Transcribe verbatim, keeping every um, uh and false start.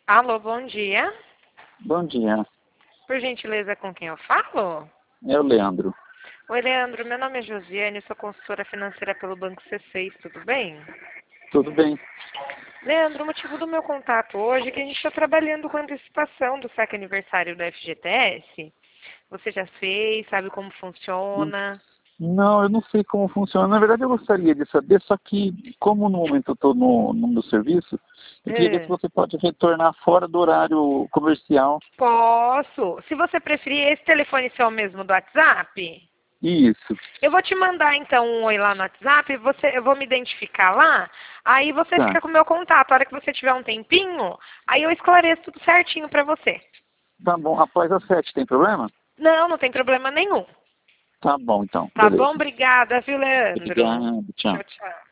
Alô, bom dia. Bom dia, Por gentileza, com quem eu falo? é o Leandro. Oi, Leandro. Meu nome é Josiane, sou consultora financeira pelo Banco C seis, tudo bem? Tudo bem? Leandro, o motivo do meu contato hoje é que a gente está trabalhando com a antecipação do saque aniversário da F G T S. Você já fez, sabe como Hum, funciona? Não, eu não sei como funciona. Na verdade, eu gostaria de saber, só que como no momento eu estou no, no meu serviço, eu queria ver se É. você pode retornar fora do horário comercial. Posso. Se você preferir, esse telefone ser o mesmo do WhatsApp? Isso, Eu vou te mandar então um oi lá no WhatsApp, você, eu vou me identificar lá, aí você tá. fica com o meu contato. A hora que você tiver um tempinho, aí eu esclareço tudo certinho pra você. Tá bom, após as sete, tem problema? Não, não tem problema nenhum. Tá bom, então, Tá bom? beleza. Obrigada, viu, Leandro? Obrigado, tchau. Tchau, tchau.